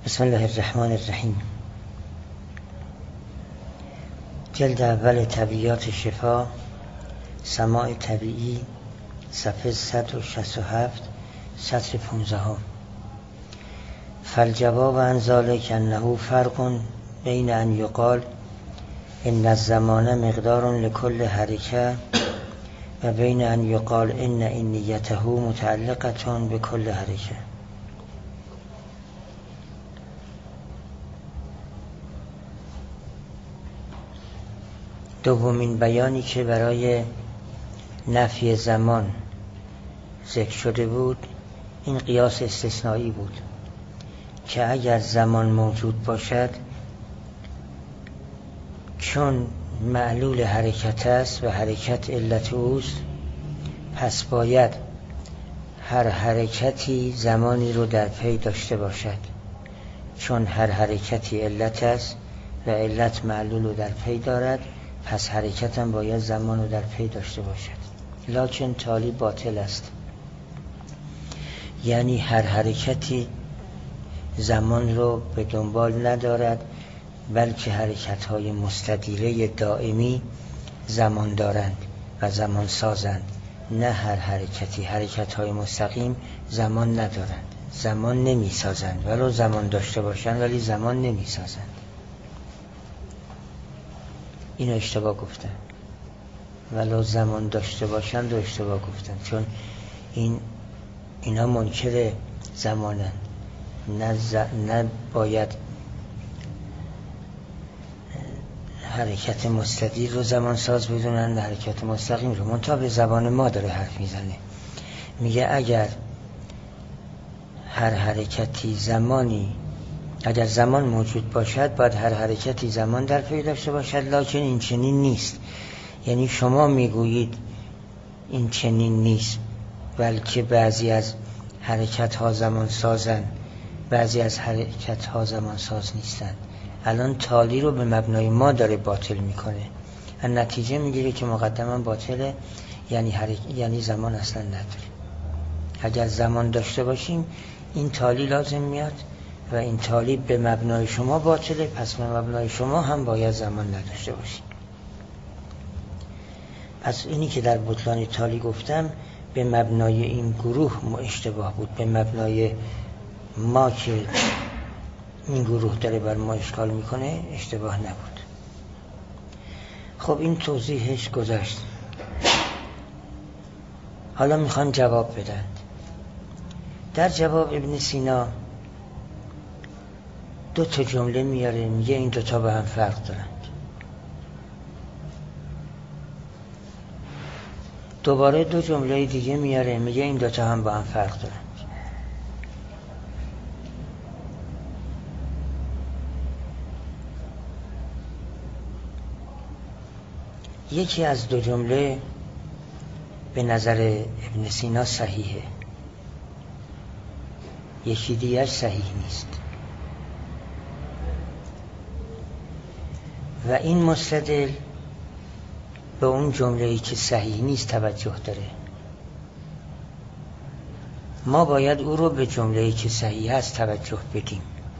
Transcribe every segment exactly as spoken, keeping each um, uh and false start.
بسم الله الرحمن الرحیم. جلد اول طبیعیات شفا، سماع طبیعی، صفحه صد و شصت و هفت، سطر پانزده. فالجواب عن ذلك انه فرق بین ان یقال ان الزمان مقدار لكل حرکه و بین ان یقال ان این نیته متعلقه بكل حرکه. دومین بیانی که برای نفی زمان ذکر شده بود این قیاس استثنایی بود که اگر زمان موجود باشد، چون معلول حرکت است و حرکت علت اوست، پس باید هر حرکتی زمانی رو در پی داشته باشد، چون هر حرکتی علت است و علت معلول رو در پی دارد، پس حرکت هم باید زمان رو در پی داشته باشد. لکن تالی باطل است، یعنی هر حرکتی زمان رو به دنبال ندارد، بلکه حرکت های مستدیره دائمی زمان دارند و زمان سازند. نه هر حرکتی، حرکت های مستقیم زمان ندارند، زمان نمی سازند، ولو زمان داشته باشند ولی زمان نمی سازند. اینو اشتباه گفتن، ولو زمان داشته باشند و اشتباه گفتن، چون این اینا منکر زمانند. نه, ز... نه باید حرکت مستدیر رو زمان ساز بدونن، نه حرکت مستقیم رو. منتها به زبان ما داره حرف میزنه، میگه اگر هر حرکتی زمانی اگر زمان موجود باشد باید هر حرکتی زمان در پی داشته باشد، لکن این چنین نیست. یعنی شما میگویید این چنین نیست، بلکه بعضی از حرکت ها زمان سازن، بعضی از حرکت ها زمان ساز نیستن. الان تالی رو به مبنای ما داره باطل میکنه، نتیجه میگیره که مقدما باطله، یعنی حرک... یعنی زمان اصلا نداره. اگر زمان داشته باشیم این تالی لازم میاد و این تالی به مبنای شما باطله، پس به مبنای شما هم باید زمان نداشته باشیم. پس اینی که در بطلان تالی گفتم به مبنای این گروه اشتباه بود، به مبنای ما که این گروه داره بر ما اشکال میکنه اشتباه نبود. خب این توضیحش گذشت، حالا میخوان جواب بدن. در جواب ابن سینا دو تا جمله میاره، میگه این دوتا با هم فرق دارند. دوباره دو جمله دیگه میاره، میگه این دوتا هم با هم فرق دارند. یکی از دو جمله به نظر ابن سینا صحیحه، یکی دیگه صحیح نیست و این مستدل به اون جمله‌ای که صحیح نیست توجه داره. ما باید او رو به جمله‌ای که صحیح است توجه بدیم.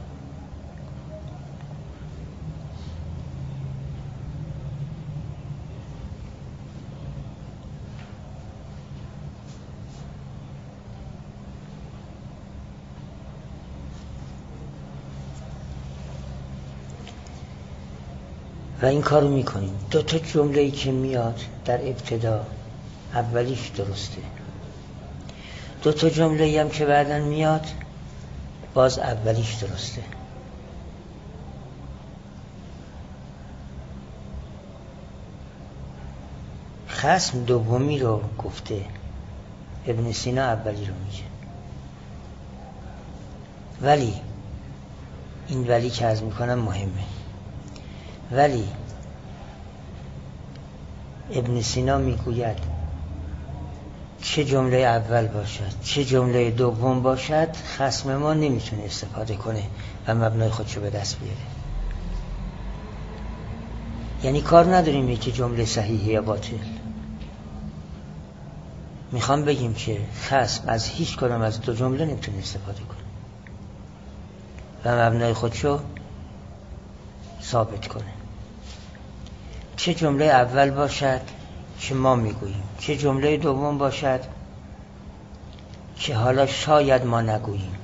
و این کارو میکنیم. دو تا جمله‌ای که میاد در ابتدا اولیش درسته، دو تا جمله‌ای هم که بعداً میاد باز اولیش درسته. خصم دومی رو گفته، ابن سینا اولی رو میگه. ولی این ولی که عرض میکنم مهمه، ولی ابن سینا میگوید چه جمله اول باشد چه جمله دوم باشد، خصم ما نمیتونه استفاده کنه و مبنای خودشو به دست بیاره. یعنی کار نداریم یکی جمله صحیحه یا باطل، میخوام بگیم که خصم از هیچ کدام از دو جمله نمیتونه استفاده کنه. و مبنای خودشو ثابت کنه. چه جمله اول باشد که ما میگوییم، چه جمله دوم باشد که حالا شاید ما نگوییم.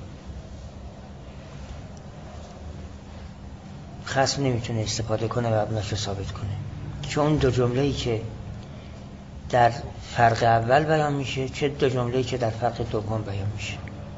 خصم نمیتونه استفاده کنه و مبناشو ثابت کنه، چون اون دو جمله‌ای که در فرق اول بیان میشه، چه دو جمله‌ای که در فرق دوم بیان میشه.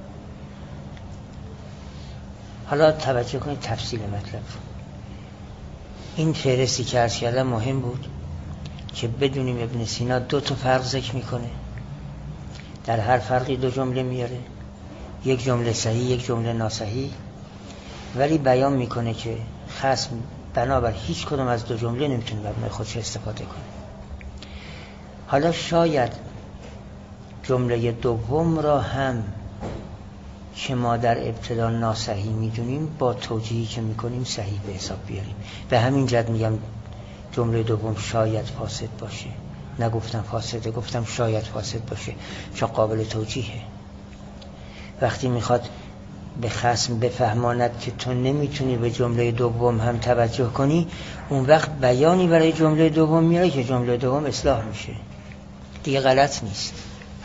حالا توجه کنید تفصیل مطلب. این فهرستی که عرض کردم مهم بود که بدونیم ابن سینا دو تا فرق ذکر میکنه، در هر فرقی دو جمله میاره، یک جمله صحیح یک جمله ناصحیح، ولی بیان میکنه که خصم بنابر هیچ کدوم از دو جمله نمیتونه مبنای خودش استفاده کنه. حالا شاید جمله دوم را هم که ما در ابتدا ناصحیح میدونیم با توجیهی که میکنیم صحیح به حساب بیاریم. به همین جد میگم جمله دوم شاید فاسد باشه، نگفتم فاسده، گفتم شاید فاسد باشه چون قابل توجیهه. وقتی میخواد به خصم بفهماند که تو نمیتونی به جمله دوم هم توجه کنی، اون وقت بیانی برای جمله دوم میاره که جمله دوم اصلاح میشه، دیگه غلط نیست،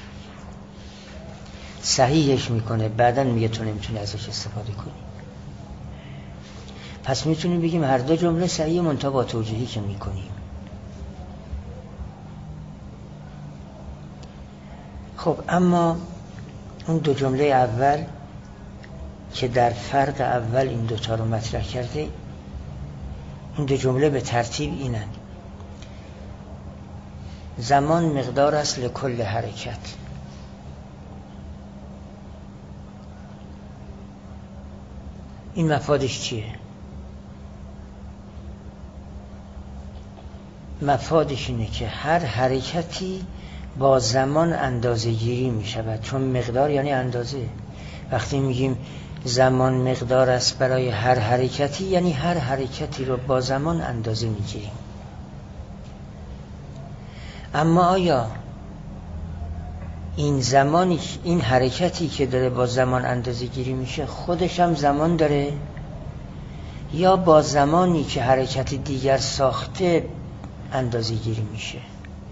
صحیحش میکنه، بعدن میگه تو نمیتونی ازش استفاده کنی. پس میتونیم بگیم هر دو جمله صحیح منتها با توجیهی که میکنیم. خب اما اون دو جمله اول که در فرق اول این دوتا رو مطرح کرده، این دو جمله به ترتیب اینن: زمان مقدار است لکل حرکت. این مفادش چیه؟ مفادش اینه که هر حرکتی با زمان اندازه گیری می شود، چون مقدار یعنی اندازه. وقتی میگیم زمان مقدار است برای هر حرکتی، یعنی هر حرکتی رو با زمان اندازه میگیریم. اما آیا این زمانی، این حرکتی که داره با زمان اندازه گیری میشه خودش هم زمان داره، یا با زمانی که حرکت دیگر ساخته اندازه گیری میشه؟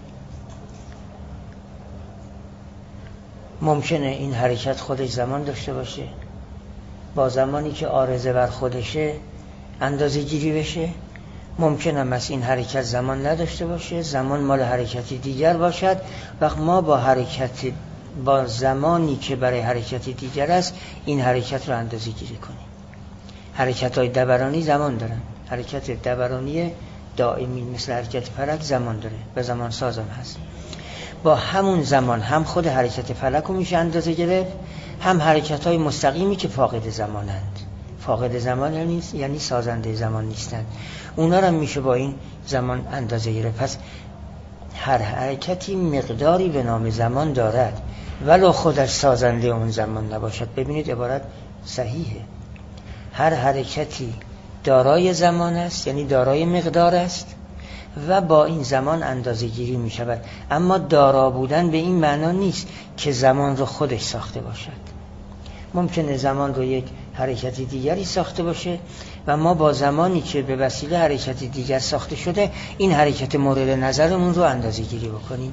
ممکنه این حرکت خودش زمان داشته باشه، با زمانی که عارضه بر خودشه اندازه گیری بشه. ممکنه مثلا این حرکت زمان نداشته باشه، زمان مال حرکتی دیگر باشد، وقت ما با حرکت با زمانی که برای حرکت دیگر است این حرکت رو اندازه گیری کنیم. حرکت های دورانی زمان دارن، حرکت دورانی دائمی مثل حرکت فلک زمان داره، به زمان سازم هست. با همون زمان هم خود حرکت فلک رو میشه اندازه گرفت، هم حرکت های مستقیمی که فاقد زمانند. فاقد زمان یعنی, یعنی سازنده زمان نیستند، اونا رو میشه با این زمان اندازه گرفت. پس هر حرکتی مقداری به نام زمان دارد ولو خودش سازنده اون زمان نباشد. ببینید عبارت صحیحه، هر حرکتی دارای زمان است، یعنی دارای مقدار است و با این زمان اندازه گیری می شود. اما دارا بودن به این معنا نیست که زمان رو خودش ساخته باشد. ممکنه زمان رو یک حرکتی دیگری ساخته باشه و ما با زمانی که به وسیله حرکتی دیگر ساخته شده این حرکت مورد نظرمون رو اندازه گیری بکنیم.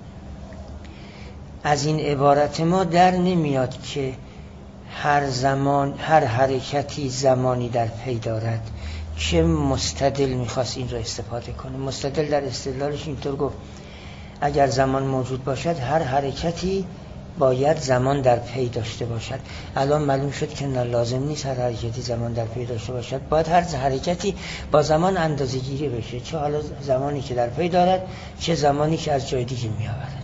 از این عبارت ما در نمیاد که هر زمان هر حرکتی زمانی در پی دارد. چه مستدل میخواست این رو استفاده کنه؟ مستدل در استدلالش اینطور گفت اگر زمان موجود باشد هر حرکتی باید زمان در پی داشته باشد. الان معلوم شد که نه، لازم نیست هر حرکتی زمان در پی داشته باشد، باید هر حرکتی با زمان اندازه گیری بشه، چه حالا زمانی که در پی دارد چه زمانی که از جای دیگه می آورد.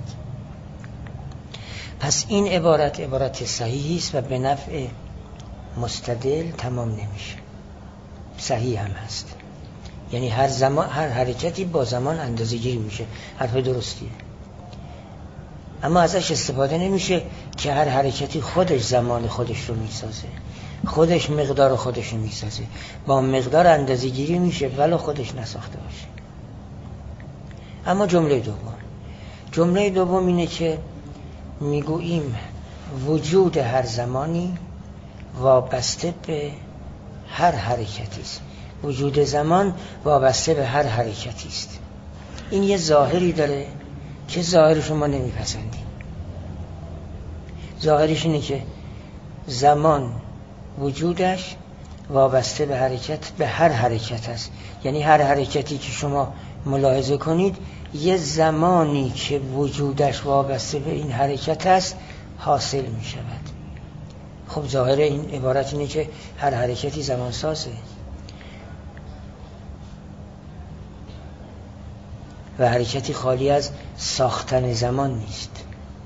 پس این عبارت عبارت صحیحی است و به نفع مستدل تمام نمیشه، صحیح هم هست. یعنی هر زمان هر حرکتی با زمان اندازه گیری میشه، حرف درستیه. اما ازش استفاده نمیشه که هر حرکتی خودش زمان خودش رو میسازه، خودش مقدار خودش رو میسازه، با مقدار اندازه گیری میشه ولو خودش نساخته باشه. اما جمله دوم جمله دوم اینه که میگوییم وجود هر زمانی وابسته به هر حرکتی است. وجود زمان وابسته به هر حرکتی است. این یه ظاهری داره که ظاهرش ما نمیپسندیم. ظاهرش اینه که زمان وجودش وابسته به حرکت، به هر حرکت است. یعنی هر حرکتی که شما ملاحظه کنید یه زمانی که وجودش وابسته به این حرکت است حاصل می شود. خب ظاهر این عبارت اینه که هر حرکتی زمان سازه و حرکتی خالی از ساختن زمان نیست.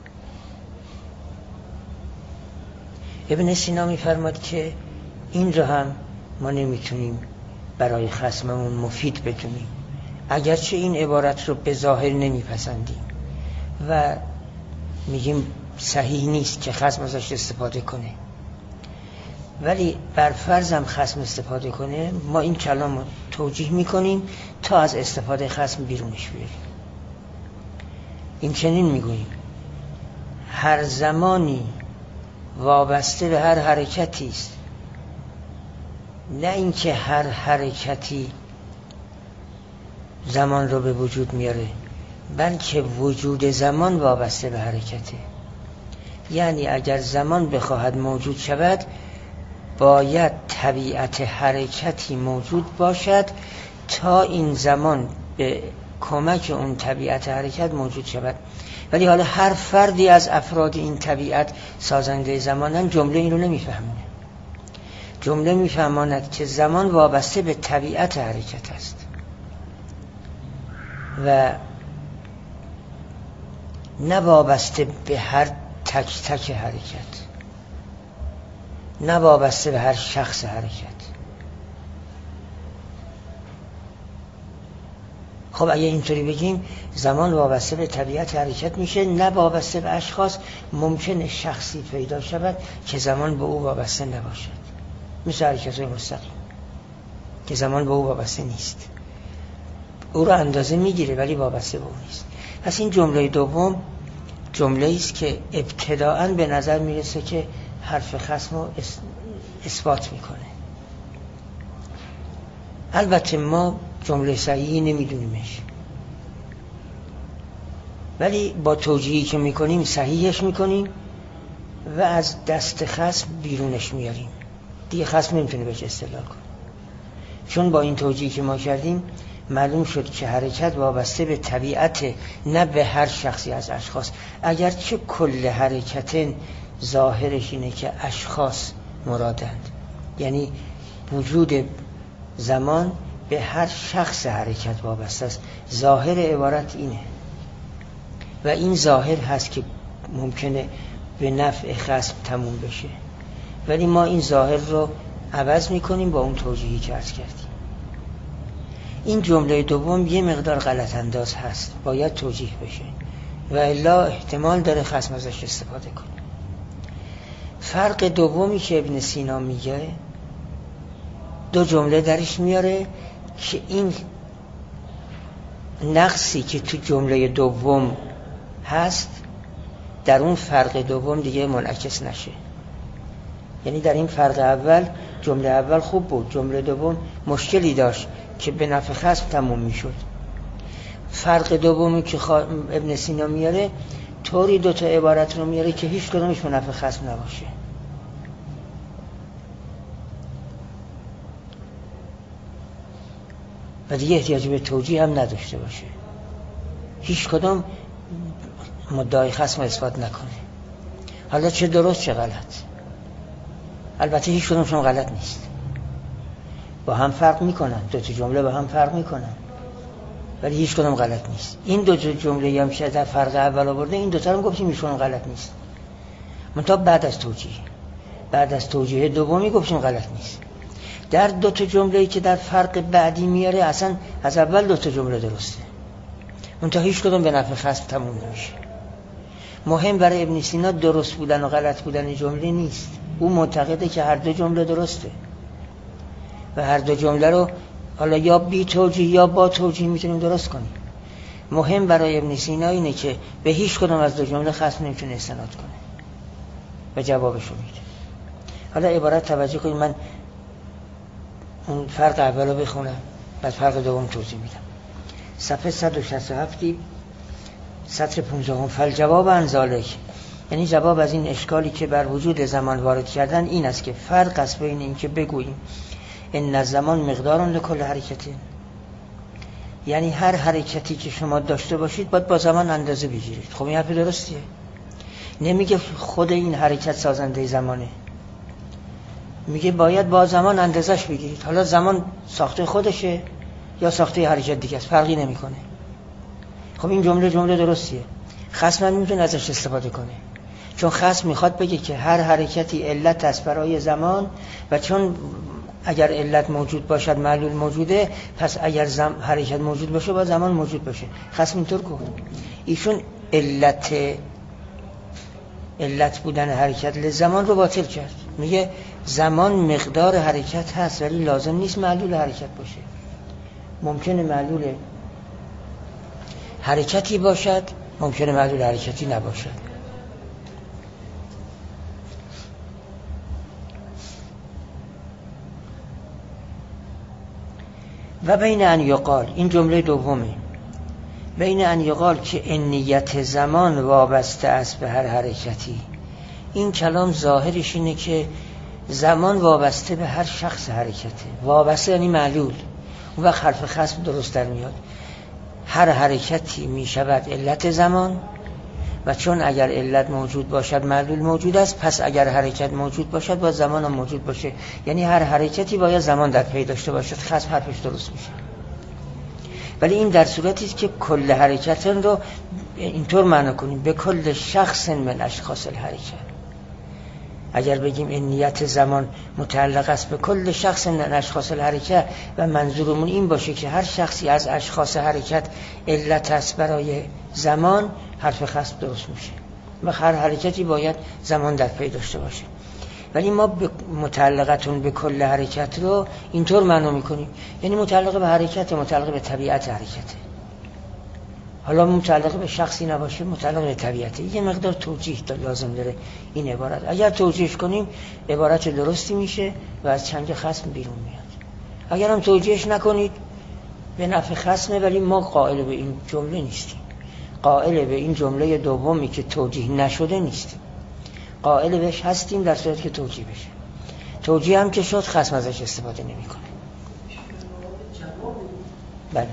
ابن سینا می فرماد که این رو هم ما نمیتونیم برای خصممون مفید بدونیم، اگرچه این عبارت رو به ظاهر نمیپسندیم و میگیم صحیح نیست که خصم ازش استفاده کنه، ولی بر فرضم خصم استفاده کنه ما این کلام رو توجیه میکنیم تا از استفاده خصم بیرونش بیاریم. این چنین میگوییم هر زمانی وابسته به هر حرکتی است، نه اینکه هر حرکتی زمان رو به وجود میاره، بلکه وجود زمان وابسته به حرکته. یعنی اگر زمان بخواهد موجود شود باید طبیعت حرکتی موجود باشد تا این زمان به کمک اون طبیعت حرکت موجود شود. ولی حالا هر فردی از افراد این طبیعت سازنده زمانن جمله این رو نمیفهمونه. جمله میفهماند که زمان وابسته به طبیعت حرکت است و نه وابسته به هر تک تک حرکت، نه وابسته به هر شخص حرکت. خب اگه اینطوری بگیم زمان وابسته به طبیعت حرکت میشه، نه وابسته به اشخاص. ممکنه شخصی پیدا شود که زمان به او وابسته نباشد، مثل حرکت مستقیم که زمان به او وابسته نیست، او را اندازه میگیره ولی وابسته به او نیست. پس این جمله دوم جمله است که ابتداءً به نظر میرسه که حرف خصم رو اثبات میکنه. البته ما جمله صحیحی نمیدونیمش، ولی با توجیهی که میکنیم صحیحش میکنیم و از دست خصم بیرونش میاریم. دیگه خصم نمیتونه بهش استدلال کنه، چون با این توجیهی که ما کردیم معلوم شد که حرکت وابسته به طبیعت، نه به هر شخصی از اشخاص. اگرچه کل حرکت ظاهرش اینه که اشخاص مرادند، یعنی وجود زمان به هر شخص حرکت وابسته است. ظاهر عبارت اینه و این ظاهر هست که ممکنه به نفع خصم تموم بشه، ولی ما این ظاهر رو عوض میکنیم با اون توجیهی که عرض کردیم. این جمله دوم یه مقدار غلط انداز هست، باید توجیه بشه و الا احتمال داره خصم ازش استفاده کنه. فرق دومی که ابن سینا میگه دو جمله درش میاره که این نقصی که تو جمله دوم هست در اون فرق دوم دیگه منعکس نشه. یعنی در این فرق اول جمله اول خوب بود، جمله دوم مشکلی داشت که به نفع خصم تموم میشد. فرق دومی که خوا... ابن سینا میاره طوری دوتا عبارت رو میاره که هیچ کدومش به نفع خصم نباشه. و دیگه احتیاج به توجیه هم نداشته باشه، هیچ کدوم مدعای خصم اثبات نکنه، حالا چه درست چه غلط. البته هیچ کدومشون غلط نیست، با هم فرق میکنن، دو تا جمله با هم فرق میکنن، ولی هیچ کدوم غلط نیست. این دو تا جمله هم که در فرق اول آورده این دو تا هم گفتیم هیچ کدوم غلط نیست، منتها بعد از توجیه بعد از توجیه دومی گفتیم غلط نیست. در دو تا جمله‌ای که در فرق بعدی میاره اصلا از اول دو تا جمله درسته، منتها هیچ کدوم به نفع خصم تموم نمیشه. مهم برای ابن سینا درست بودن و غلط بودن جمله نیست، او معتقده که هر دو جمله درسته و هر دو جمله رو حالا یا بی توجیه یا با توجیه میتونیم درست کنیم. مهم برای ابن سینا اینه که به هیچ کدوم از دو جمله خصم نمیتونه استناد کنه و جوابشو میده. حالا عبارت توجه کنید، من اون فرق اول رو بخونم بعد فرق دوم توضیح میدم. صفحه صد و شصت و هفت سطر پانزده. فالجواب عن ذلک، یعنی جواب از این اشکالی که بر وجود زمان وارد کردن این است که فرق است بین این که بگوییم ان الزمان مقدار لکل حرکت، یعنی هر حرکتی که شما داشته باشید باید با زمان اندازه بگیرید. خب این حرف درستیه؟ نمیگه خود این حرکت سازنده زمانه، میگه باید با زمان اندازش بگیرید. حالا زمان ساخته خودشه یا ساخته حرکت دیگه است، فرقی نمیکنه. خب این جمله جمله درستیه. خصم نمیتونه ازش استفاده کنه، چون خصم میخواد بگه که هر حرکتی علت است برای زمان و چون اگر علت موجود باشد معلول موجوده، پس اگر زم... حرکت موجود باشه با زمان موجود باشه. خصم اینطور گفت. ایشون علت علت بودن حرکت لزمان رو باطل کرد. میگه زمان مقدار حرکت هست ولی لازم نیست معلول حرکت باشه. ممکنه معلول حرکتی باشد، ممکنه معلول حرکتی نباشد. و بین ان یقال، این جمله دومه، بین ان یقال که انیت زمان وابسته است به هر حرکتی. این کلام ظاهرش اینه که زمان وابسته به هر شخص حرکته. وابسته یعنی معلول. اون وقت حرف خصم درست در میاد. هر حرکتی می شود علت زمان و چون اگر علت موجود باشد معلول موجود است، پس اگر حرکت موجود باشد باید زمان هم موجود باشه. یعنی هر حرکتی باید زمان در پی داشته باشد. خصم حرفش درست میشه. ولی این در صورتی است که کل حرکت رو اینطور معنی کنیم به کل شخص من اشخاص الحرکت. اگر بگیم این نیت زمان متعلق است به کل شخص من اشخاص الحرکت و منظورمون این باشه که هر شخصی از اشخاص حرکت علت است برای زمان، حرف خصم درست میشه و هر حرکتی باید زمان در پی داشته باشه. ولی ما متعلقتون به کل حرکت رو اینطور معنی میکنیم، یعنی متعلق به حرکت، متعلق به طبیعت حرکته. حالا متعلق به شخصی نباشه، متعلق به طبیعته. یه مقدار توجیه لازم داره این عبارت. اگر توجیهش کنیم عبارت درستی میشه و از چنگ خصم بیرون میاد. اگر هم توجیهش نکنید به نفع خصمه، ولی ما قائل به این جمله نیستیم. قائل به این جمله دومی که توجیه نشده نیستیم. قائل بهش هستیم در صورت که توجیه بشه. توجیه هم که شد خصم ازش استفاده نمیکنه. بله.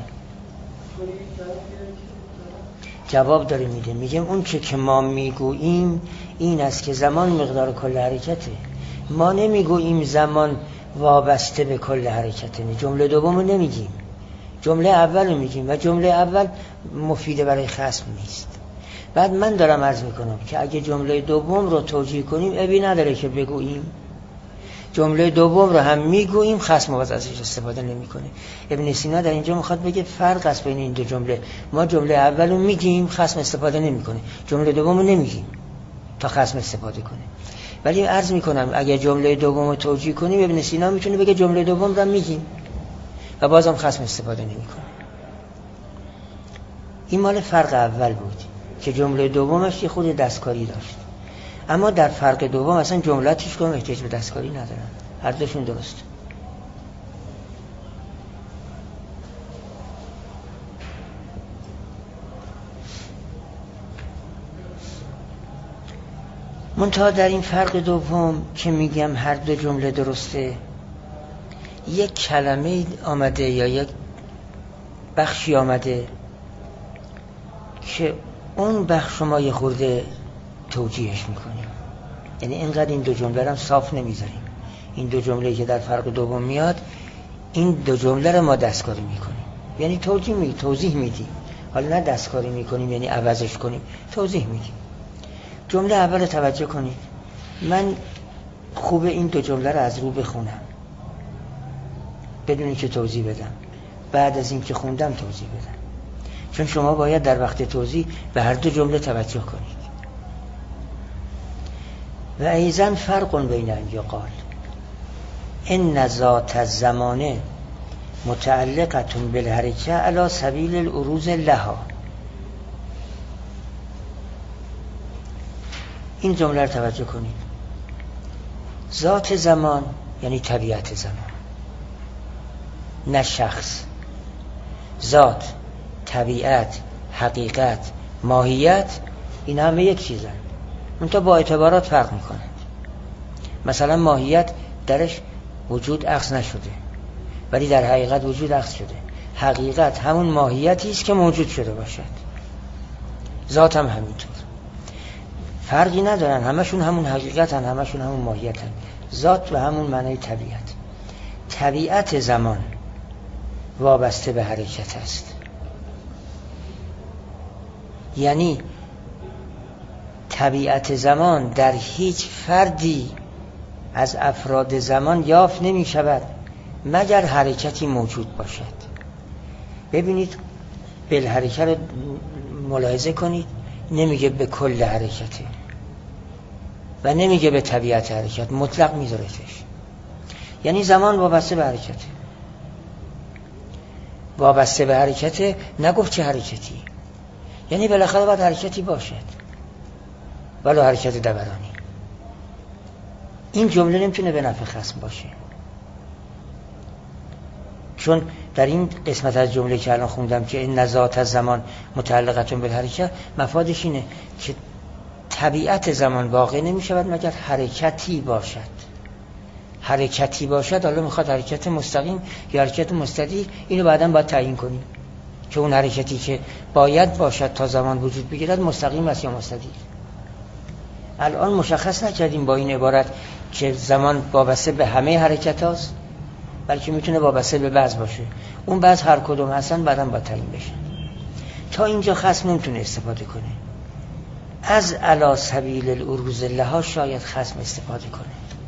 جواب داره میده. میگم اون چه که ما میگوییم این است که زمان مقدار کل حرکته. ما نمیگوییم زمان وابسته به کل حرکته. جمله دومو نمیگیم، جمله اول میگیم و جمله اول مفیده برای خصم نیست. بعد من دارم عرض میکنم که اگه جمله دوم رو توجیه کنیم ابی نداره که بگوییم جمله دوم رو هم میگوییم، خصم باز ازش استفاده نمیکنه. ابن سینا در اینجا میخواد بگه فرق است بین این دو جمله. ما جمله اول رو میگیم، خصم استفاده نمیکنه. جمله دوم رو نمیگیم تا خصم استفاده کنه. ولی عرض میکنم اگه جمله دوم رو توجیه کنیم ابن سینا میتونه بگه جمله دوم رو میگیم و بازم خصم استفاده نمیکنه. این مال فرق اول بود که جمله دومش یه خود دستکاری داشت. اما در فرق دوم اصلا جملاتش کنم احتیاج به دستکاری ندارن. هر دوشون درست. منتها در این فرق دوم که میگم هر دو جمله درسته، یک کلمه آمده یا یک بخشی آمده که اون بخش ما یه خورده توجیهش میکنیم. یعنی اینقدر این دو جمله رو صاف نمیذاریم. این دو جمله که در فرق دوم میاد، این دو جمله رو ما دستکاری میکنیم. یعنی توجیه می توضیح میدیم. حالا نه دستکاری میکنیم یعنی عوضش کنیم، توضیح میدیم. جمله اول توجه کنید. من خوبه این دو جمله رو از رو بخونم بدون اینکه توضیح بدم. بعد از اینکه خوندم توضیح بدم. چون شما باید در وقت توضیح به هر دو جمله توجه کنید. و ایضا فرق بین ان یقال ان ذات الزمان متعلقه بالحرکه علی سبیل العروض لها. این جمله رو توجه کنید. ذات زمان یعنی طبیعت زمان، نه شخص. ذات، طبیعت، حقیقت، ماهیت، این همه یک چیزن، منتها با اعتبارات فرق میکنند. مثلا ماهیت درش وجود اخذ نشده ولی در حقیقت وجود اخذ شده. حقیقت همون ماهیتی است که موجود شده باشد. ذات هم همینطور، فرقی ندارن، همشون همون حقیقتن، همشون همون ماهیتن. ذات و همون معنی طبیعت. طبیعت زمان وابسته به حرکت است، یعنی طبیعت زمان در هیچ فردی از افراد زمان یافت نمی شود مگر حرکتی موجود باشد. ببینید بالحرکت رو ملاحظه کنید، نمیگه به کل حرکته و نمیگه به طبیعت حرکت، مطلق میذارهش. یعنی زمان وابسته به حرکته، وابسته به حرکته، نگفت چه حرکتی، یعنی بالاخره باید حرکتی باشد ولو حرکت دورانی. این جمله نمیتونه به نفع خصم باشه، چون در این قسمت از جمله که الان خوندم که این ذات از زمان متعلقتون به حرکت، مفادش اینه که طبیعت زمان واقع نمی شود مگر حرکتی باشد. حرکتی باشد، حالا میخواد حرکت مستقیم یا حرکت مستدیر، اینو بعداً باید تعیین کنیم که اون حرکتی که باید باشد تا زمان وجود بگیرد مستقیم است یا مستدیر. الان مشخص نکردیم با این عبارت که زمان وابسته به همه حرکت هاست، بلکه میتونه وابسته به بعض باشه. اون بعض هر کدوم هستن بعداً باید تعیین بشه. تا اینجا خصم نمیتونه استفاده کنه. از علی سبیل العروض لها شاید خصم استفاده کنه.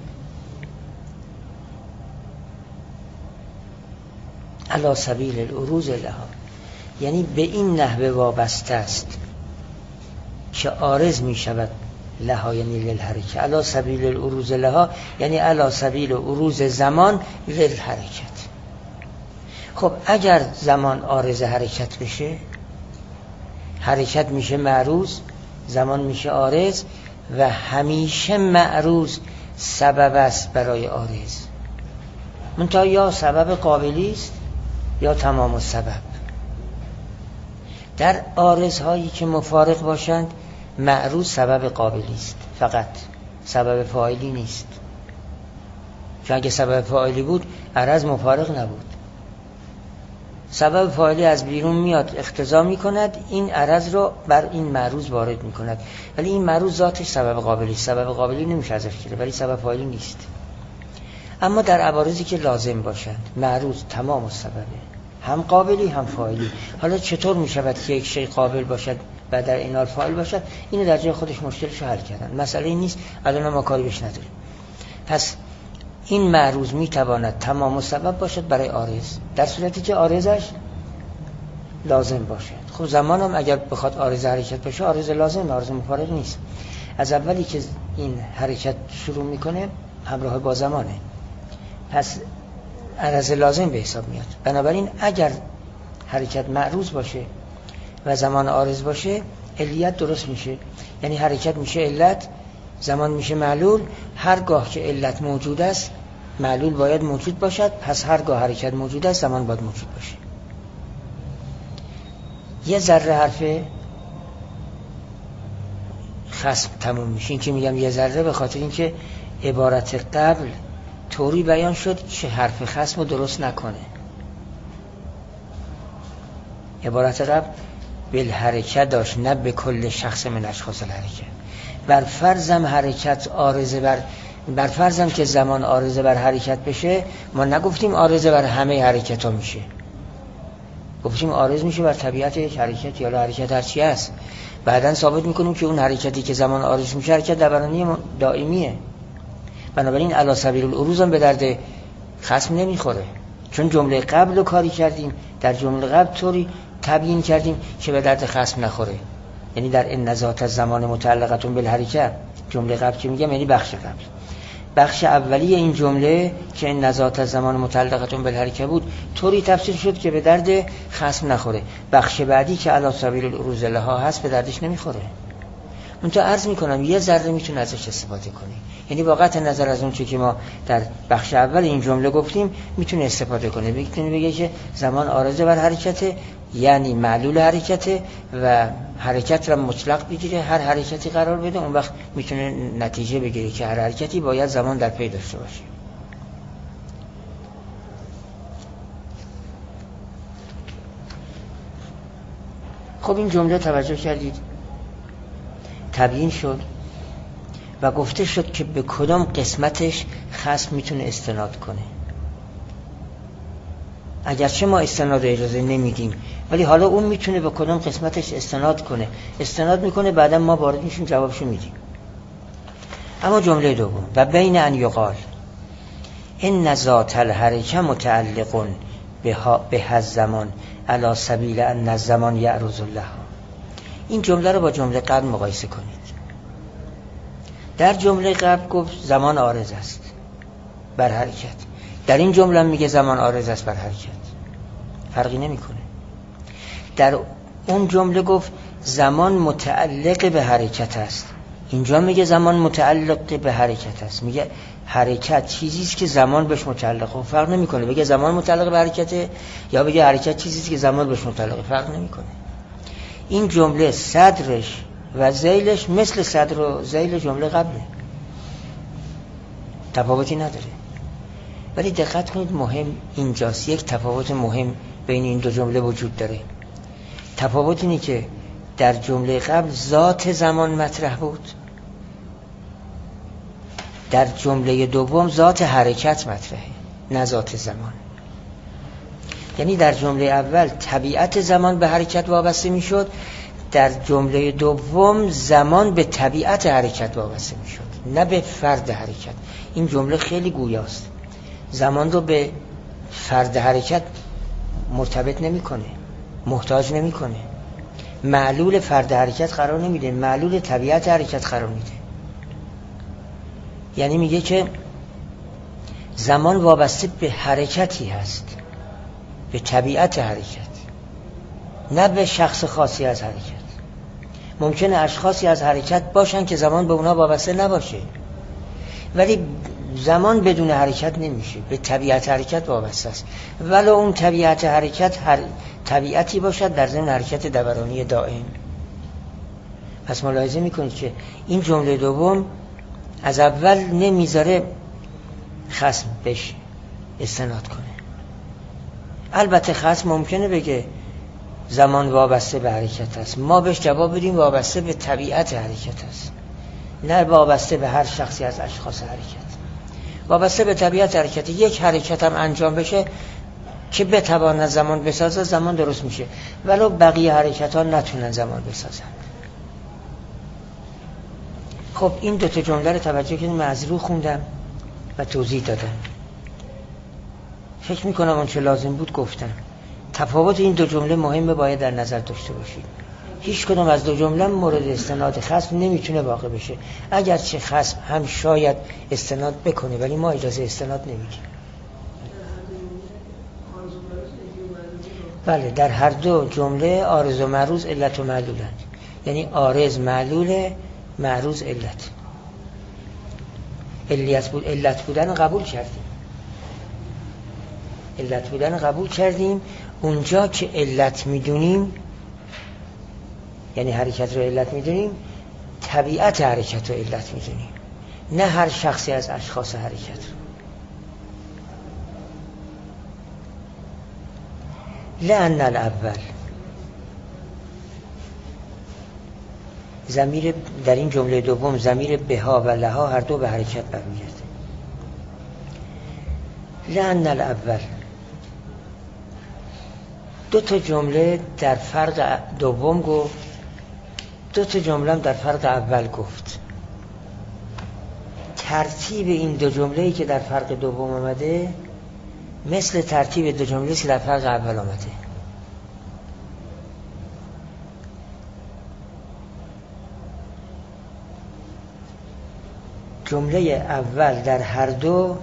علی سبیل العروض لها یعنی به این نحوه وابسته است که عارض می شود لها، یعنی للحرکت. علی سبیل العروض لها یعنی علی سبیل عروض زمان للحرکت. خب اگر زمان عارض حرکت بشه، حرکت میشه معروض، زمان میشه عارض، و همیشه معروض سبب است برای عارض. منتها یا سبب قابلی است یا تمام السبب. در عارض هایی که مفارق باشند معروض سبب قابلی است فقط، سبب فاعلی نیست. چون اگه سبب فاعلی بود عرض مفارق نبود. سبب فاعلی از بیرون میاد اقتضا میکند این عرض رو بر این معروض وارد میکند، ولی این معروض ذاتش سبب قابلی است. سبب قابلی نمیشه ازش گرفت ولی سبب فاعلی نیست. اما در عوارضی که لازم باشند معروض تمام السببه، هم قابلی هم فاعلی. حالا چطور میشود که یک شی قابل باشد و در این حال فاعل باشد؟ اینو در جای خودش مشکلش رو حل کردن، مسئله این نیست، الان ما کاری بهش نداریم. پس این معروض میتواند تمام السبب باشد برای عارض در صورتی که عارضش لازم باشد. خب زمان هم اگر بخواد عارض حرکت باشه عارض لازم، عارض مفارق نیست. از اولی که این حرکت شروع میکنه همراه با زمانه، پس عرض لازم به حساب میاد. بنابراین اگر حرکت معروض باشه و زمان عارض باشه علیت درست میشه، یعنی حرکت میشه علت، زمان میشه معلول. هرگاه که علت موجود است معلول باید موجود باشد، پس هرگاه حرکت موجود است زمان باید موجود باشه. یه ذره حرف خصم تموم میشه. این که میگم یه ذره به خاطر اینکه عبارت قبل طوری بیان شد که حرف خصم رو درست نکنه. عبارت قبل بالحرکت داشت، نه به کل شخص من اشخاص الحرکت. بر فرضم حرکت عارضه بر بر فرضم که زمان عارضه بر حرکت بشه، ما نگفتیم عارضه بر همه حرکت ها میشه، گفتیم عارض میشه بر طبیعت یک حرکت یا حرکت هرچی هست. بعدن ثابت میکنیم که اون حرکتی که زمان عارض میشه حرکت دورانی دائمیه. بنابراین علی سبیل العروض هم به درد خصم نمیخوره، چون جمله قبل رو کاری کردیم، در جمله قبل طوری تبیین کردیم که به درد خصم نخوره. یعنی در ان ذات از زمان متعلقتون بالحرکت، جمله قبل که میگم یعنی بخش قبل، بخش اولی این جمله که ان ذات از زمان متعلقتون بالحرکت بود طوری تفسیر شد که به درد خصم نخوره. بخش بعدی که علی سبیل العروض لها هست به دردش نمیخوره. من تو عرض میکنم یه ذره میتونه ازش استفاده کنی، یعنی با قطع نظر از اون چیزی که ما در بخش اول این جمله گفتیم میتونه استفاده کنه، میتونه بگه که زمان عارضه بر حرکته، یعنی معلول حرکته و حرکت را مطلق بگیره، هر حرکتی قرار بده، اون وقت میتونه نتیجه بگیره که هر حرکتی باید زمان در پی داشته باشه. خب این جمله توجه کردید تبیین شد و گفته شد که به کدام قسمتش خصم میتونه استناد کنه. اگرچه ما استناد اجازه نمیدیم ولی حالا اون میتونه به کدام قسمتش استناد کنه، استناد میکنه، بعدا ما وارد میشیم جوابشو میدیم. اما جمله دوم و بین ان یقال ان ذات الحرکه متعلق به الزمان علی سبیل ان الزمان یعرض الله. این جمله رو با جمله قبل مقایسه کنید. در جمله قبل گفت زمان عارض است بر حرکت، در این جمله میگه زمان عارض است بر حرکت، فرقی نمیکنه. در اون جمله گفت زمان متعلق به حرکت است، اینجا میگه زمان متعلق به حرکت است، میگه حرکت چیزی است که زمان بهش متعلقه، فرق نمیکنه بگه زمان متعلق به حرکته یا بگه حرکت چیزی است که زمان بهش متعلقه، فرق نمیکنه. این جمله صدرش و ذیلش مثل صدر و ذیل جمله قبله، تفاوتی نداره. ولی دقت کنید مهم اینجاست، یک تفاوت مهم بین این دو جمله وجود داره. تفاوت اینه که در جمله قبل ذات زمان مطرح بود، در جمله دوم ذات حرکت مطرحه نه ذات زمان. یعنی در جمله اول طبیعت زمان به حرکت وابسته میشد، در جمله دوم زمان به طبیعت حرکت وابسته میشد نه به فرد حرکت. این جمله خیلی گویاست، زمان رو به فرد حرکت مرتبط نمیکنه، محتاج نمیکنه، معلول فرد حرکت قرار نمیده، معلول طبیعت حرکت قرار میده. یعنی میگه که زمان وابسته به حرکتی هست، به طبیعت حرکت، نه به شخص خاصی از حرکت. ممکنه اشخاصی از حرکت باشن که زمان به اونا وابسته نباشه، ولی زمان بدون حرکت نمیشه، به طبیعت حرکت وابسته است، ولی اون طبیعت حرکت هر طبیعتی باشد در ضمن حرکت دورانی دائم. پس ملاحظه میکنید که این جمله دوم از اول نمیذاره خصم بهش استناد کنه. البته خصم ممکنه بگه زمان وابسته به حرکت است، ما بهش جواب بدیم وابسته به طبیعت حرکت است، نه وابسته به هر شخصی از اشخاص حرکت، وابسته به طبیعت حرکت. یک حرکت هم انجام بشه که بتواند زمان بسازه، زمان درست میشه، ولو بقیه حرکت ها نتونن زمان بسازن. خب این دوتا جمله رو توجه کنید، من از رو خوندم و توضیح دادم، فکر میکنم اون چه لازم بود گفتم. تفاوت این دو جمله مهمه، باید در نظر داشته باشید. هیچ کدوم از دو جمله مورد استناد خصم نمیتونه واقع بشه، اگرچه خصم هم شاید استناد بکنه ولی ما اجازه استناد نمیدیم. بله، در هر دو جمله عارض و معروض علت و معلولند، یعنی عارض معلول، معروض علت. علت بود علت بودن قبول کردیم، علت بودن قبول کردیم. اونجا که علت میدونیم، یعنی حرکت رو علت میدونیم، طبیعت حرکت رو علت میدونیم، نه هر شخصی از اشخاص حرکت رو. لأن الاول، ضمیر در این جمله دوم ضمیر بها و لها هر دو به حرکت برمیگرده. لأن الاول، دو تا جمله در فرق دوم گفت، دو تا جمله هم در فرق اول گفت. ترتیب این دو جمله‌ای که در فرق دوم آمده مثل ترتیب دو جمله‌ای که در فرق اول آمده. جمله اول در هر دو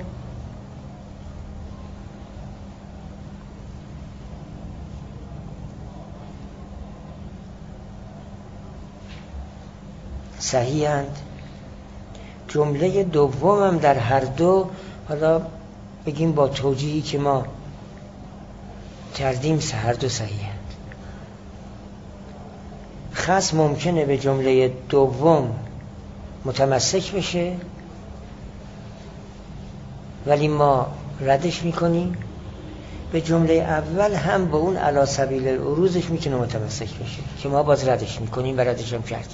صحیحند. جمله دوم هم در هر دو، حالا بگیم با توجیهی که ما کردیم، هر دو صحیحند. خصم ممکنه به جمله دوم متمسک بشه ولی ما ردش میکنیم. به جمله اول هم با اون علی سبیل العروضش میتونه متمسک بشه که ما باز ردش میکنیم و ردش هم کردیم.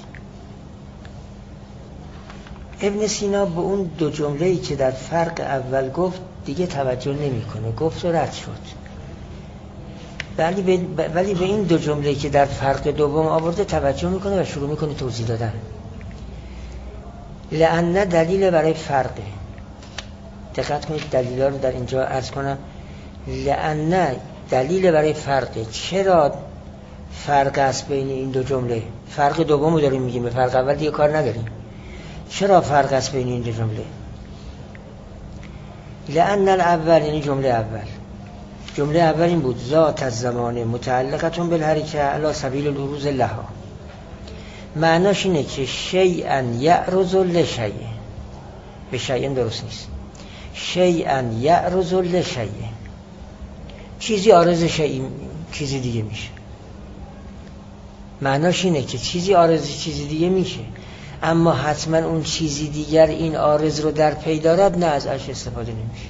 ابن سینا به اون دو جمله‌ای که در فرق اول گفت دیگه توجه نمیکنه، گفت و رد شد. ولی به, ولی به این دو جمله‌ای که در فرق دوم آورده توجه میکنه و شروع میکنه توضیح دادن. لأن دلیل برای فرقه. دقت کنید دلیلا رو در اینجا عرض کنم. لأن دلیل برای فرقه. چرا فرق است بین این دو جمله؟ فرق دومو داریم میگیم، به فرق اول دیگه کار نداریم. چرا فرق است بین این دو جمله؟ لأن الاول، یعنی جمله اول. جمله اول این بود: ذات الزمان متعلقتون بالحرکه علی سبیل العروض لها. معناش اینه که شیئا یعرض لشیء. به شیئا درست نیست. شیئا یعرض لشیء، چیزی عارض شیء چیزی دیگه میشه. معناش اینه که چیزی عارض چیزی دیگه میشه، اما حتما اون چیزی دیگر این عارض رو در پی دارد، نه از اش استفاده نمیشه.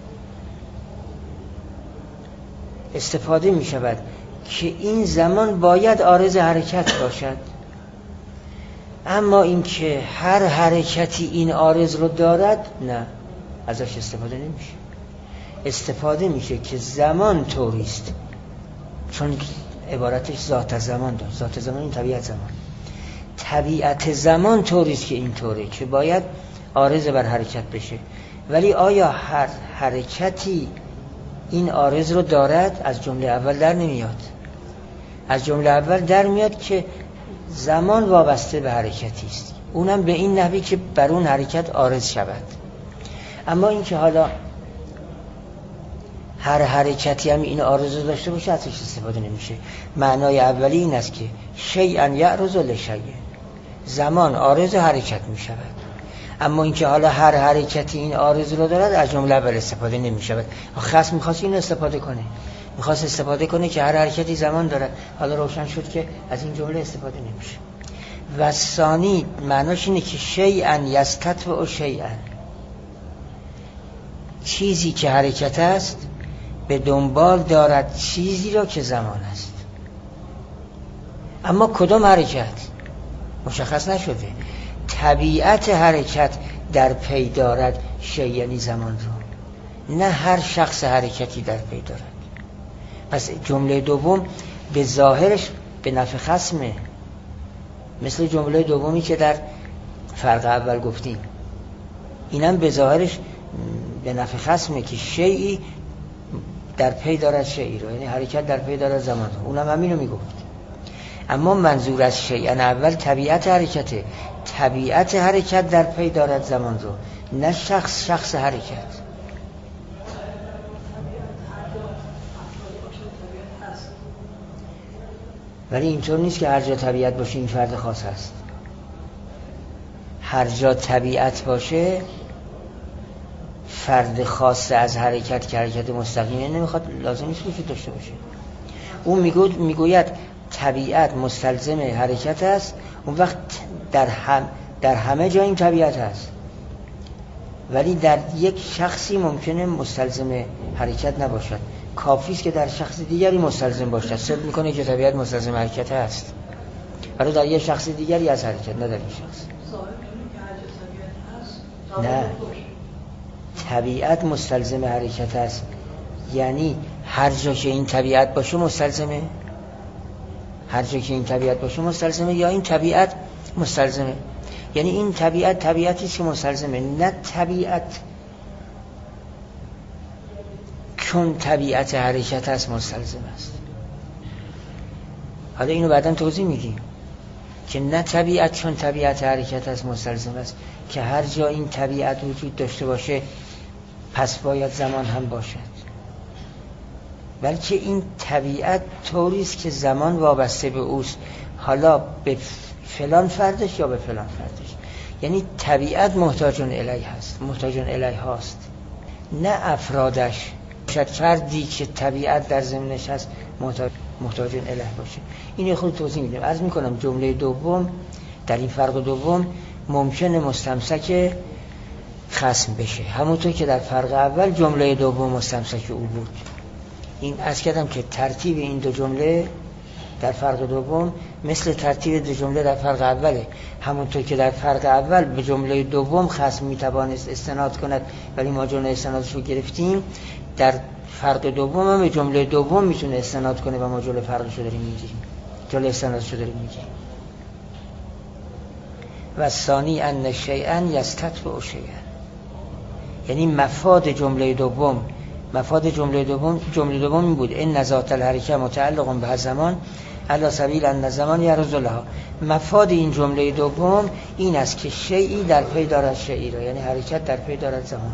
استفاده میشود که این زمان باید عارض حرکت باشد، اما این که هر حرکتی این عارض رو دارد، نه، ازش استفاده نمیشه. استفاده میشه که زمان طوریست، چون عبارتش ذات زمان داره. ذات زمان این طبیعت زمان. طبیعت زمان طوریست که این طوره که باید عارض بر حرکت بشه. ولی آیا هر حرکتی این عارض رو دارد؟ از جمله اول در نمیاد. از جمله اول در میاد که زمان وابسته به حرکتی است، اونم به این نحوی که بر اون حرکت عارض شود. اما این که حالا هر حرکتی هم این عارض رو داشته باشه، ازش استفاده نمیشه. معنای اولی این است که شیئا یعرض لشیء، زمان عارض حرکت میشود، اما این که حالا هر حرکتی این عارض رو دارد، از جمله اول استفاده نمیشود. خاص میخواست این استفاده کنه، میخواست استفاده کنه که هر حرکتی زمان دارد. حالا روشن شد که از این جمله استفاده نمیشه. و ثانی معناش اینه که شیئا یستتبع شیئا، چیزی که حرکت است به دنبال دارد چیزی را که زمان است. اما کدام حرکت مشخص نشده. طبیعت حرکت در پی دارد شیء، یعنی زمان رو، نه هر شخص حرکتی در پی دارد. پس جمله دوم به ظاهرش به نفع خصمه، مثل جمله دومی که در فرق اول گفتیم. اینم به ظاهرش به نفع خصمه که شیئی در پی دارد شیئی رو، یعنی حرکت در پی دارد زمان رو. اونم همینو میگفت. اما منظور از شیئا اول طبیعت حرکته. طبیعت حرکت در پی دارد زمان رو، نه شخص شخص حرکت. ولی اینطور نیست که هر جا طبیعت باشه این فرد خاص هست. هر جا طبیعت باشه فرد خاص از حرکت که حرکت مستقیمه نمیخواد، لازم نیست وجود داشته باشه. اون میگو میگوید طبیعت مستلزم حرکت است، اون وقت در هم در همه جا این طبیعت هست، ولی در یک شخصی ممکنه مستلزم حرکت نباشد. کافی است که در شخص دیگری مستلزم باشد، ثابت میکنه که طبیعت مستلزم حرکت است، ولی در یک شخص دیگری از حرکت، نه در این شخص. نه، طبیعت مستلزم حرکت است، یعنی هر جا که این طبیعت باشه مستلزمه، هر جا که این طبیعت باشه مستلزمه، یا این طبیعت مستلزمه. یعنی این طبیعت طبیعتی که مستلزمه، نه طبیعت چون طبیعت حرکت است مستلزم است. حالا اینو بعداً توضیح میدیم که نه طبیعت چون طبیعت حرکت است مستلزم است، که هر جا این طبیعت وجود داشته باشه پس باید زمان هم باشد، بلکه این طبیعت طوری است که زمان وابسته به اوست. حالا به فلان فردش یا به فلان فردش. یعنی طبیعت محتاجون الیه هست، محتاجون الیه هاست، نه افرادش. شاید فردی که طبیعت در ضمنش هست محتاج محتاجون الیه باشه. این خود توضیح میدم. عرض میکنم جمله دوم در این فرق دوم ممکنه مستمسک خصم بشه، همونطور که در فرق اول جمله دوم مستمسک او بود. این عرض کردم که ترتیب این دو جمله در فرق دوم مثل ترتیب دو جمله در فرق اوله. همونطور که در فرق اول به جمله دوم خصم میتوانست استناد کند ولی ما جمله استنادش رو گرفتیم، در فرق دوم هم به جمله دوم میتونه استناد کنه و ما جلوی فرقش رو داریم میگیریم، جلوی استنادش رو داریم میگیریم. و ثانی ان شیئا یستتبع شیئا، یعنی مفاد جمله دوم مفاد جمله دوم جمله دوم این بود ان ذات الحرکه متعلق به زمان علی سبیل ان زمان یرز لها. مفاد این جمله دوم این است که شیئی در پی دارد شیئی را، یعنی حرکت در پی دارد زمان.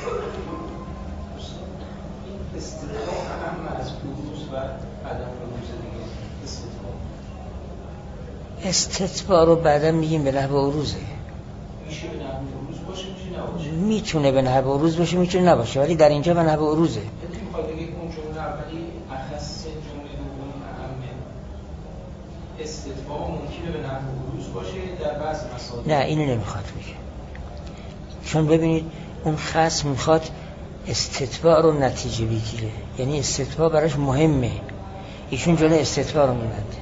استتباع رو بعدا میگیم به نحو عروضه. میشه به نحو عروض باشه، میشه نباشه. میتونه به نحو عروض باشه، میتونه نباشه، ولی در اینجا به نحو عروضه. یعنی میخواد بگه اون جمله اولی اخص جمله دوم اهمه. استتباع ممکنه به نحو عروض باشه در بعض مسائل. نه اینو نمیخواد بگه. چون ببینید اون خاص میخواد استتباع رو نتیجه بگیره، یعنی استتباع براش مهمه. ایشون جلوی استتباع رو میبنده.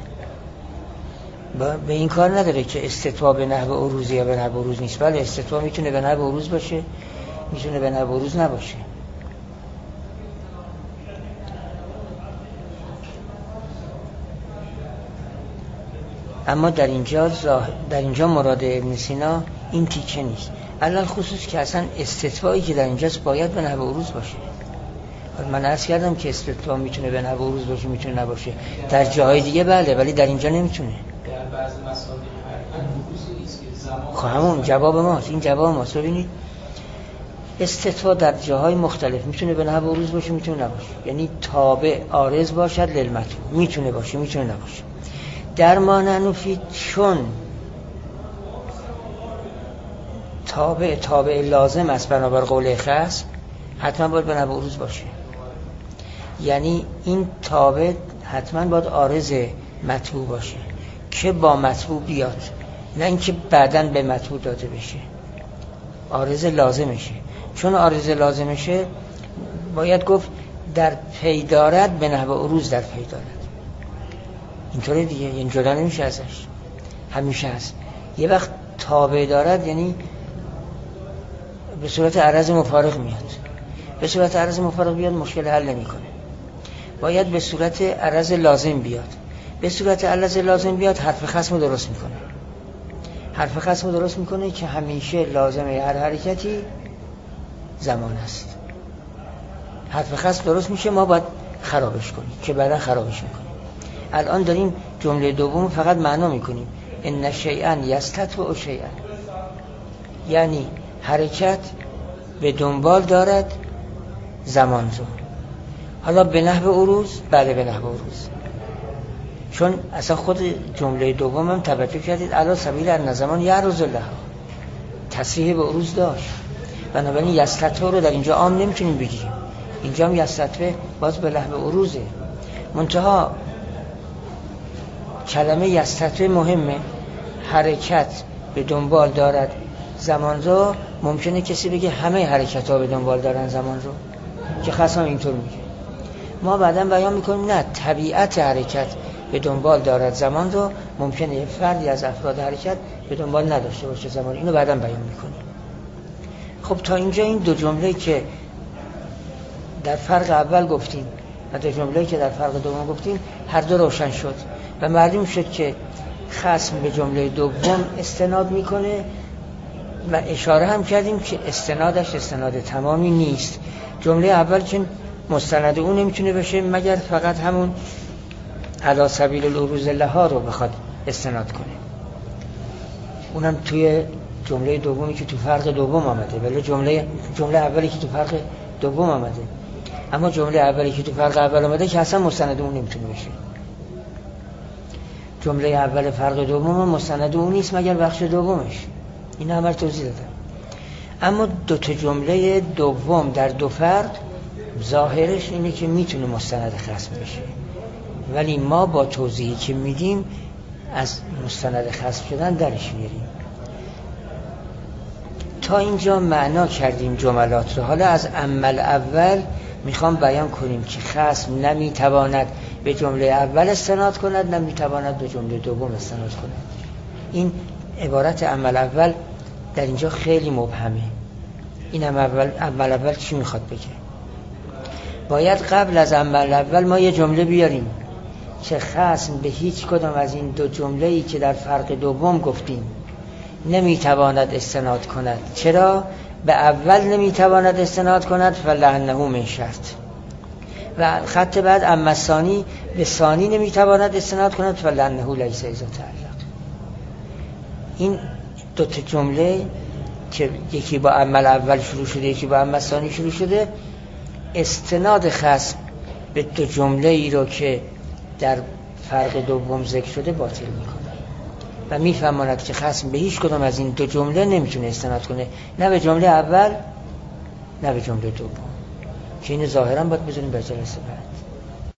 به این کار نداره که استتباع به نحو عروضی یا به نحو عروض نیست. بله استتباع میتونه به نحو عروض باشه، میتونه به نحو عروض نباشه. اما در اینجا در اینجا مراد ابن سینا این تیکه نیست، علل خصوص که اصلا استتباعی که در اینجاست باید به نحو عروض باشه. من عرض کردم که استتباع میتونه به نحو عروض باشه، میتونه نباشه. در جاهای دیگه بله، ولی در اینجا نمیتونه. در بعضی مسائل حرکت عروضی نیست که زمان. خب همون جواب ماست، این جواب ماست. ببینید استتباع در جاهای مختلف میتونه به نحو عروض باشه، میتونه نباشه. یعنی تابع عارض باشد للمطلوب، میتونه باشه، میتونه نباشه. در ما ننفی چون تابع تابع لازم است بنابر قول خاص، حتما باید به نحو عروض باشه. یعنی این تابع حتما باید عارض مطلوب باشه که با مطلوب بیاد، نه اینکه بعداً به مطلوب داده بشه. عارض لازمشه. چون عارض لازمشه باید گفت در پی دارد به نحو عروض در پی دارد. اینطوری دیگه، یعنی جدا نمیشه ازش، همیشه هست. یه وقت تابع دارد یعنی به صورت عرض مفارق میاد. به صورت عرض مفارق بیاد مشکل حل نمیکنه. باید به صورت عرض لازم بیاد. به صورت عرض لازم بیاد حرف خصم درست میکنه. حرف خصم درست میکنه که همیشه لازمه هر حرکتی زمان است. حرف خصم درست میشه، ما باید خرابش کنیم که بعدا خرابش میکنیم. الان داریم جمله دوم فقط معنا میکنیم ان شیئا یستتبع شیئا، یعنی حرکت به دنبال دارد زمان رو. حالا به نحو عروض، بله به نحو عروض، چون اصلا خود جمله دوم هم توجه کردید علی سبیل ان زمان یرز لها، تصریح به عروض داشت. بنابراین یستتبع رو در اینجا عام نمیتونیم بگیریم. اینجا هم یستتبع باز به نحو عروضه. منتها کلمه یستتبع مهمه. حرکت به دنبال دارد زمان رو، ممکنه کسی بگه همه حرکت ها به دنبال دارن زمان رو، که خاصم اینطور میگه. ما بعداً بیان میکنیم نه، طبیعت حرکت به دنبال دارد زمان رو، ممکنه یه فردی از افراد حرکت به دنبال نداشته باشه زمان. اینو بعداً بیان میکنیم. خب تا اینجا این دو جمله که در فرق اول گفتیم و دو جمله که در فرق دوم گفتیم هر دو روشن شد و معلوم شد که خصم به جمله دوم استناد میکنه و اشاره هم کردیم که استنادش استناد تمامی نیست. جمله اول که مستند اون نمیتونه بشه مگر فقط همون علی سبیل العروض لها رو بخواد استناد کنه. اونم توی جمله دومی که تو فرق دوم آمده، ولی جمله جمله اولی که تو فرق دوم آمده. اما جمله اولی که تو فرق اول آمده که اصلا مستند اون نمیتونه بشه. جمله اول فرق دوم مستند اون نیست مگر بخش دومش. این همه توضیح دادم. اما دو تا جمله دوم در دو فرق ظاهرش اینه که میتونه مستند خصم بشه، ولی ما با توضیحی که میدیم از مستند خصم شدن درش میاریم. تا اینجا معنا کردیم جملات رو. حالا از عمل اول میخوام بیان کنیم که خصم نمیتواند به جمله اول استناد کند، نمیتواند به جمله دوم استناد کند. این عبارت عمل اول در اینجا خیلی مبهمه. این عمل اول اول چی میخواد بگه؟ باید قبل از عمل اول ما یه جمله بیاریم که خصم به هیچ کدام از این دو جمله‌ای که در فرق دوم گفتیم نمیتواند استناد کند. چرا؟ به اول نمیتواند استناد کند فلعنه من شرط، و خط بعد اما ثانی به ثانی نمیتواند استناد کند فلعنه لیس اذا تعلق. این دو تا جمله که یکی با عمل اول شروع شده یکی با عمل ثانی شروع شده، استناد خصم به دو جمله ای رو که در فرق دوم ذکر شده باطل میکنه و میفهماند که خصم به هیچ کدام از این دو جمله نمیتونه استناد کنه، نه به جمله اول نه به جمله دوم، که این ظاهرا باید بذاریم به جلسه بعد.